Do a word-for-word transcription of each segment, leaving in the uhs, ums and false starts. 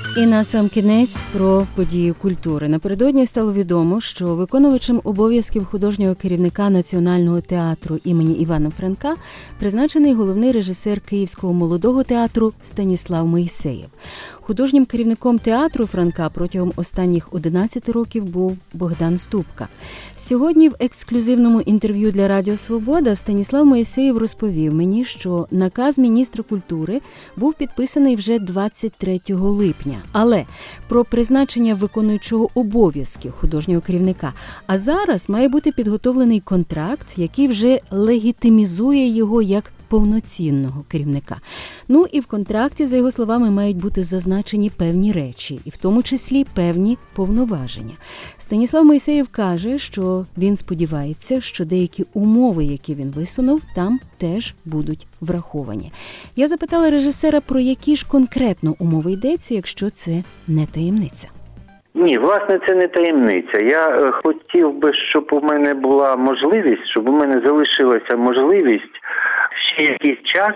І на сам кінець про події культури. Напередодні стало відомо, що виконувачем обов'язків художнього керівника Національного театру імені Івана Франка призначений головний режисер Київського молодого театру Станіслав Мойсеєв. Художнім керівником театру Франка протягом останніх одинадцяти років був Богдан Ступка. Сьогодні в ексклюзивному інтерв'ю для Радіо Свобода Станіслав Мойсеєв розповів мені, що наказ міністра культури був підписаний вже двадцять третього липня. Але про призначення виконуючого обов'язків художнього керівника. А зараз має бути підготовлений контракт, який вже легітимізує його як повноцінного керівника. Ну і в контракті, за його словами, мають бути зазначені певні речі, і в тому числі певні повноваження. Станіслав Мойсеєв каже, що він сподівається, що деякі умови, які він висунув, там теж будуть враховані. Я запитала режисера, про які ж конкретно умови йдеться, якщо це не таємниця. Ні, власне, це не таємниця. Я е, хотів би, щоб у мене була можливість, щоб у мене залишилася можливість ще якийсь час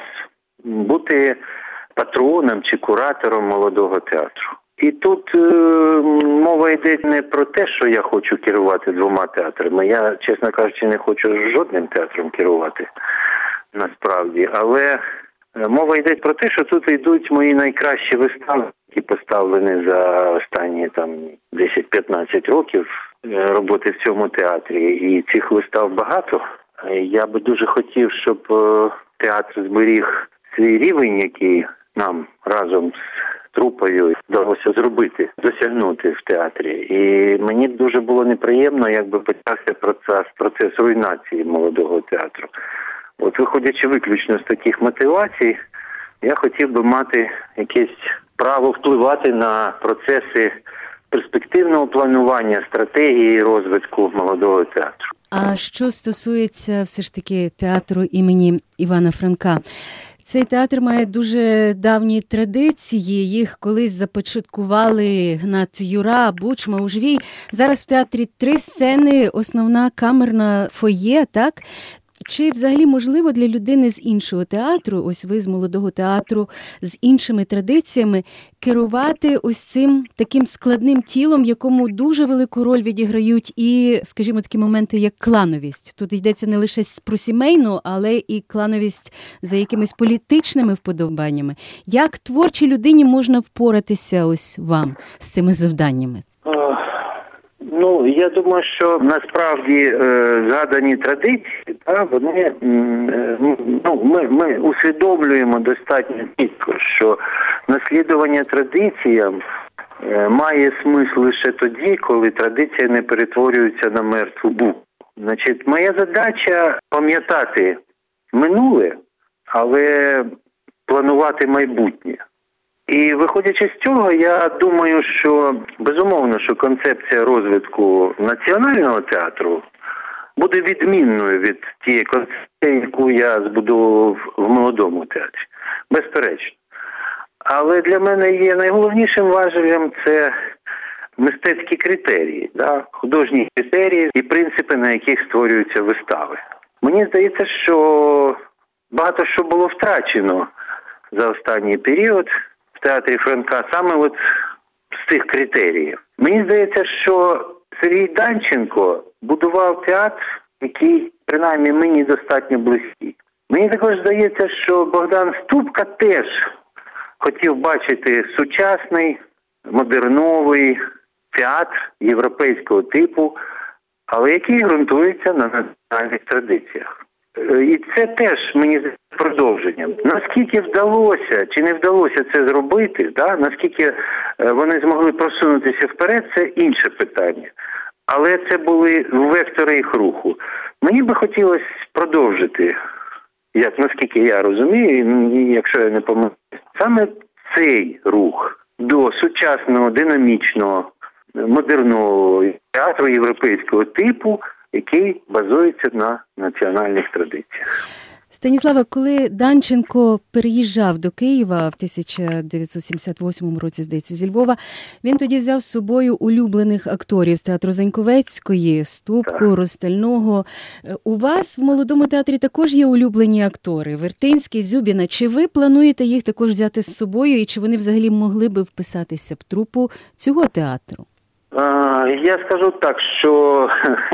бути патроном чи куратором молодого театру. І тут е, мова йде не про те, що я хочу керувати двома театрами. Я, чесно кажучи, не хочу жодним театром керувати, насправді. Але мова йде про те, що тут йдуть мої найкращі вистави, які поставлені за останні там десять-п'ятнадцять років роботи в цьому театрі. І цих вистав багато. Я би дуже хотів, щоб театр зберіг свій рівень, який нам разом з трупою вдалося зробити, досягнути в театрі. І мені б дуже було неприємно, якби почався процес, процес руйнації молодого театру. От виходячи виключно з таких мотивацій, я хотів би мати якесь право впливати на процеси перспективного планування, стратегії розвитку молодого театру. А що стосується все ж таки театру імені Івана Франка, цей театр має дуже давні традиції, їх колись започаткували Гнат Юра, Бучма, Ужвій. Зараз в театрі три сцени, основна камерна фоє, так? Чи взагалі можливо для людини з іншого театру, ось ви з молодого театру, з іншими традиціями, керувати ось цим таким складним тілом, в якому дуже велику роль відіграють і, скажімо, такі моменти, як клановість? Тут йдеться не лише про сімейну, але і клановість за якимись політичними вподобаннями. Як творчій людині можна впоратися ось вам з цими завданнями? Ну, я думаю, що насправді е, згадані традиції, та, вони, е, ну, ми, ми усвідомлюємо достатньо чітко, що наслідування традиціям е, має смисл лише тоді, коли традиція не перетворюється на мертву букву. Значить, моя задача пам'ятати минуле, але планувати майбутнє. І виходячи з цього, я думаю, що безумовно, що концепція розвитку національного театру буде відмінною від тієї концепції, яку я збудував в молодому театрі. Безперечно. Але для мене є найголовнішим важелем це мистецькі критерії, да? Художні критерії і принципи, на яких створюються вистави. Мені здається, що багато що було втрачено за останній період в театрі Франка саме от з цих критеріїв. Мені здається, що Сергій Данченко будував театр, який, принаймні, мені достатньо близький. Мені також здається, що Богдан Ступка теж хотів бачити сучасний, модерновий театр європейського типу, але який ґрунтується на національних традиціях. І це теж, мені здається, продовженням. Наскільки вдалося чи не вдалося це зробити, да? Наскільки вони змогли просунутися вперед, це інше питання. Але це були вектори їх руху. Мені би хотілося продовжити, як наскільки я розумію, і якщо я не помиляюсь, саме цей рух до сучасного, динамічного, модерного театру європейського типу, який базується на національних традиціях. Станіславе, коли Данченко переїжджав до Києва в тисяча дев'ятсот сімдесят восьмому році, здається, зі Львова, він тоді взяв з собою улюблених акторів з театру Заньковецької, Ступку, Ростального. У вас в Молодому театрі також є улюблені актори? Вертинський, Зюбіна. Чи ви плануєте їх також взяти з собою і чи вони взагалі могли би вписатися в трупу цього театру? А, я скажу так, що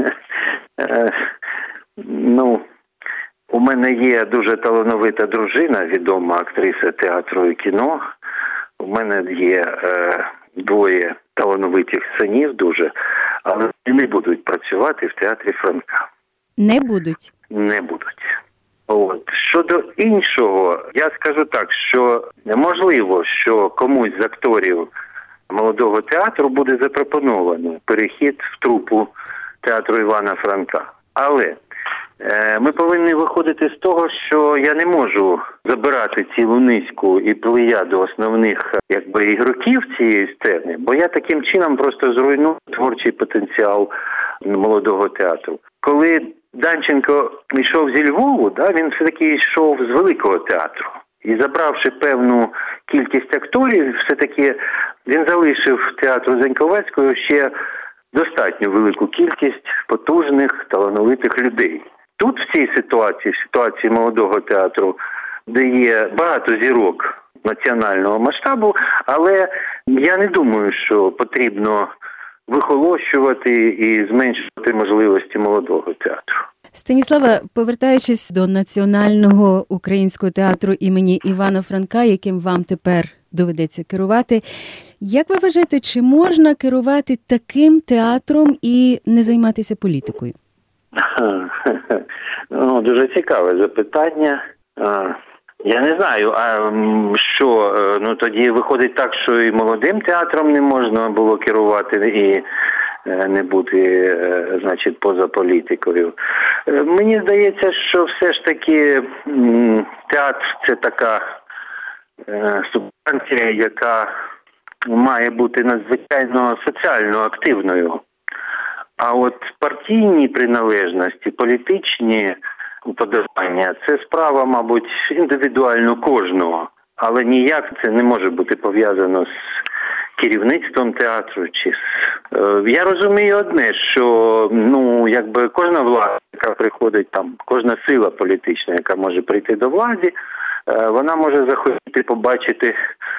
ну, у мене є дуже талановита дружина, відома актриса театру і кіно. У мене є е, двоє талановитих синів дуже, але вони не будуть працювати в театрі Франка. Не будуть? Не будуть. От. Щодо іншого, я скажу так, що можливо, що комусь з акторів Молодого театру буде запропоновано перехід в трупу театру Івана Франка. Але е, ми повинні виходити з того, що я не можу забирати цілу низку і плеяду основних якби ігроків цієї сцени, бо я таким чином просто зруйную творчий потенціал Молодого театру. Коли Данченко йшов зі Львову, да, він все-таки йшов з Великого театру. І забравши певну кількість акторів, все-таки він залишив театру Заньковецького ще достатньо велику кількість потужних, талановитих людей. Тут в цій ситуації, в ситуації Молодого театру, де є багато зірок національного масштабу, але я не думаю, що потрібно вихолощувати і зменшувати можливості Молодого театру. Станіславе, повертаючись до Національного українського театру імені Івана Франка, яким вам тепер доведеться керувати, як ви вважаєте, чи можна керувати таким театром і не займатися політикою? Ну, дуже цікаве запитання. Я не знаю, а що, ну тоді виходить так, що і Молодим театром не можна було керувати, і не бути, значить, поза політикою. Мені здається, що все ж таки театр – це така субстанція, яка має бути надзвичайно соціально активною. А от партійні приналежності, політичні уподобання – це справа, мабуть, індивідуально кожного. Але ніяк це не може бути пов'язано з керівництвом театру. Чи з... Я розумію одне, що ну, якби кожна влада, яка приходить там, кожна сила політична, яка може прийти до влади, вона може захотіти побачити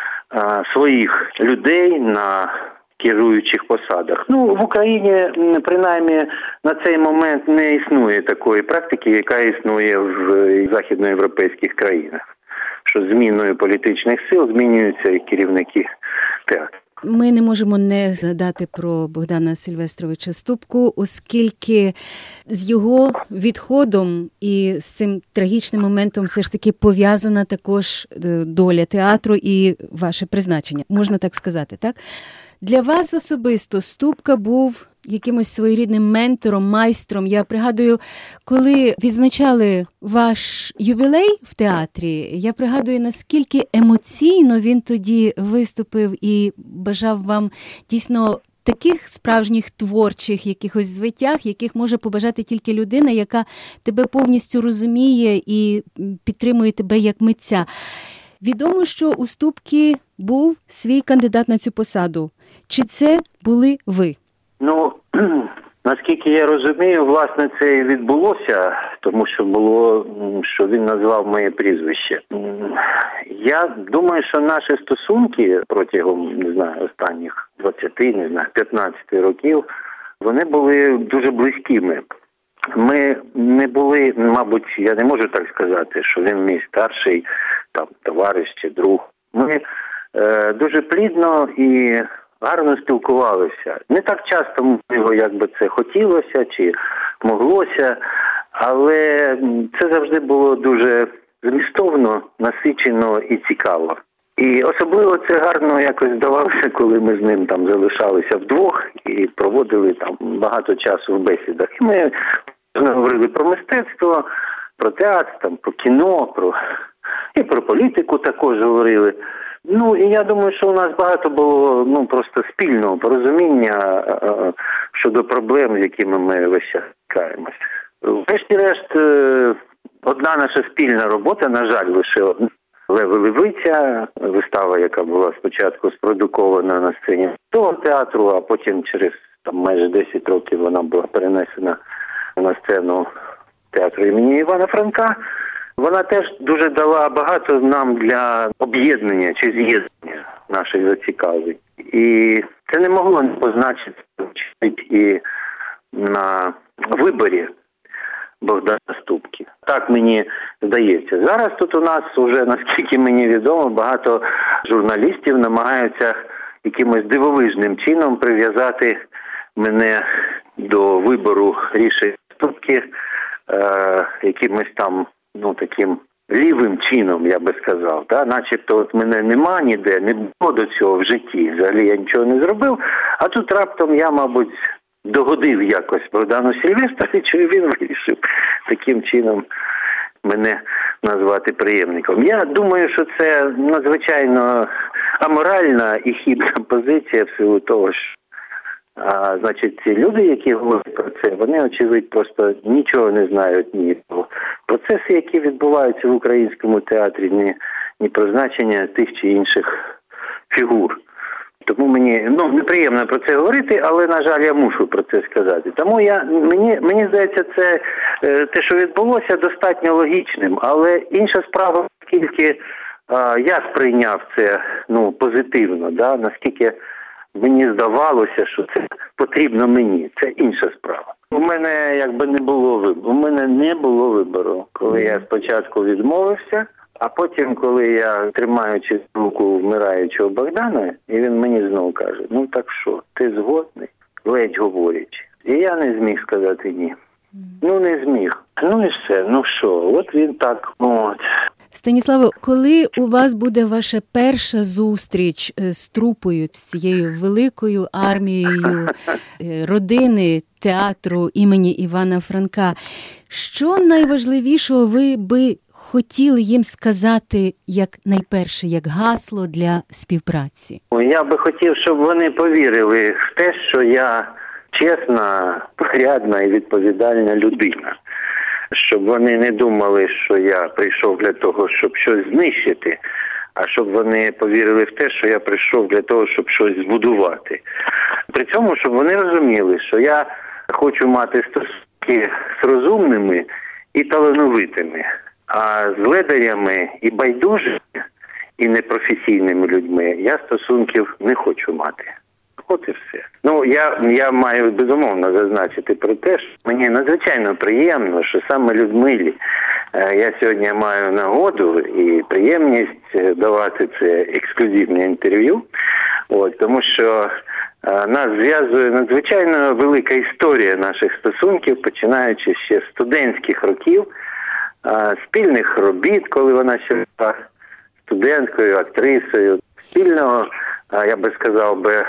своїх людей на керуючих посадах. Ну, в Україні, принаймні, на цей момент не існує такої практики, яка існує в західноєвропейських країнах. Що зміною політичних сил змінюються і керівники театру. Ми не можемо не згадати про Богдана Сильвестровича Ступку, оскільки з його відходом і з цим трагічним моментом все ж таки пов'язана також доля театру і ваше призначення. Можна так сказати, так? Для вас особисто Ступка був якимось своєрідним ментором, майстром. Я пригадую, коли відзначали ваш ювілей в театрі, я пригадую, наскільки емоційно він тоді виступив і бажав вам дійсно таких справжніх творчих якихось звитяг, яких може побажати тільки людина, яка тебе повністю розуміє і підтримує тебе як митця. Відомо, що у Ступки був свій кандидат на цю посаду. Чи це були ви? Ну, наскільки я розумію, власне, це і відбулося, тому що було, що він назвав моє прізвище. Я думаю, що наші стосунки протягом, не знаю, останніх двадцяти, не знаю, п'ятнадцяти років, вони були дуже близькими. Ми не були, мабуть, я не можу так сказати, що він мій старший там товариш чи друг. Ми е, дуже плідно і гарно спілкувалися. Не так часто, можливо, як би це хотілося чи моглося, але це завжди було дуже змістовно, насичено і цікаво. І особливо це гарно якось здавалося, коли ми з ним там залишалися вдвох і проводили там багато часу в бесідах. І ми говорили про мистецтво, про театр, там, про кіно, про... і про політику також говорили. Ну, і я думаю, що у нас багато було, ну, просто спільного порозуміння е, щодо проблем, з якими ми весь час стикаємося. Врешті-решт, е, одна наша спільна робота, на жаль, лише одна. Лева Левиця, вистава, яка була спочатку спродукована на сцені того театру, а потім через там майже десять років вона була перенесена на сцену театру імені Івана Франка. Вона теж дуже дала багато нам для об'єднання чи з'єднання наших зацікавлень. І це не могло не позначити і на виборі Богдана Ступки. Так мені здається. Зараз тут у нас уже, наскільки мені відомо, багато журналістів намагаються якимось дивовижним чином прив'язати мене до вибору рішень Ступки е, якимось там, ну, таким лівим чином, я би сказав. Да? Начебто от мене нема ніде, не було до цього в житті. Взагалі я нічого не зробив, а тут раптом я, мабуть, догодив якось Богдану Сильвестровичу, і він вирішив таким чином мене назвати преємником. Я думаю, що це надзвичайно аморальна і хибна позиція в силу того, що а, значить, ці люди, які говорять про це, вони, очевидно, просто нічого не знають ні про процеси, які відбуваються в українському театрі, ні, ні про значення тих чи інших фігур. Тому мені, ну, неприємно про це говорити, але, на жаль, я мушу про це сказати. Тому я, мені, мені здається, це те, що відбулося, достатньо логічним. Але інша справа, наскільки а, я сприйняв це, ну, позитивно, да, наскільки мені здавалося, що це потрібно мені, це інша справа. У мене якби не було вибору. У мене не було вибору, коли я спочатку відмовився. А потім, коли я, тримаючи руку вмираючого Богдана, і він мені знову каже: ну так що, ти згодний? Ледь говорячи. І я не зміг сказати ні. Ну не зміг. Ну і все, ну що, от він так, от. Станіславе, коли у вас буде ваша перша зустріч з трупою, з цією великою армією родини театру імені Івана Франка, що найважливішого ви би хотіли їм сказати як найперше, як гасло для співпраці? Я би хотів, щоб вони повірили в те, що я чесна, порядна і відповідальна людина. Щоб вони не думали, що я прийшов для того, щоб щось знищити, а щоб вони повірили в те, що я прийшов для того, щоб щось збудувати. При цьому, щоб вони розуміли, що я хочу мати стосунки з розумними і талановитими, а з ледарями і байдужими, і непрофесійними людьми я стосунків не хочу мати. От і все. Ну, я, я маю безумовно зазначити про те, що мені надзвичайно приємно, що саме Людмилі е, я сьогодні маю нагоду і приємність давати це ексклюзивне інтерв'ю. От, тому що е, нас зв'язує надзвичайно велика історія наших стосунків, починаючи ще з студентських років, е, спільних робіт, коли вона ще була студенткою, актрисою, спільного, е, я би сказав би,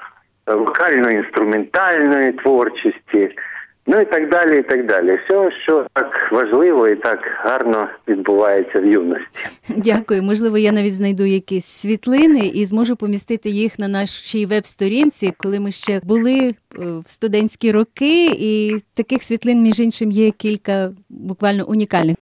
вокально-інструментальної творчості, ну і так далі, і так далі. Все, що так важливо і так гарно відбувається в юності. Дякую. Можливо, я навіть знайду якісь світлини і зможу помістити їх на нашій веб-сторінці, коли ми ще були в студентські роки, і таких світлин, між іншим, є кілька буквально унікальних.